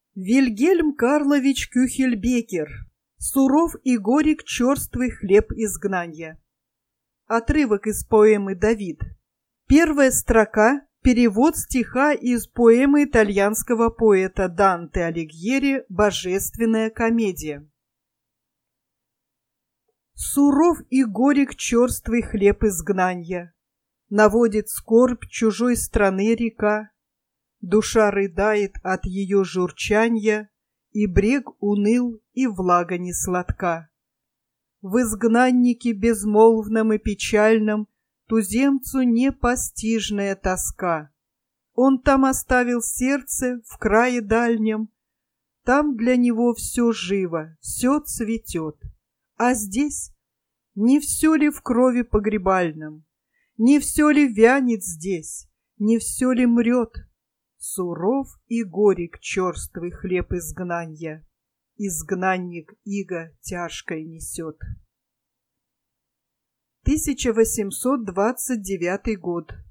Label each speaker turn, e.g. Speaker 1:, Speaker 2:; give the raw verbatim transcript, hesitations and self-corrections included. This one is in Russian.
Speaker 1: Вильгельм Карлович Кюхельбекер. Суров и горек черствый хлеб изгнанья. Отрывок из поэмы «Давид». Первая строка – перевод стиха из поэмы итальянского поэта Данте Алигьери «Божественная комедия». Суров и горек черствый хлеб изгнанья, наводит скорбь чужой страны река, душа рыдает от ее журчанья, и брег уныл, и влага не сладка. В изгнаннике безмолвном и печальном туземцу непостижная тоска. Он там оставил сердце в крае дальнем, там для него все живо, все цветет. А здесь не все ли в крови погребальном, не все ли вянет здесь, не все ли мрет? Суров и горек черствый хлеб изгнанья, изгнанник иго тяжкое несет. тысяча восемьсот двадцать девятый год.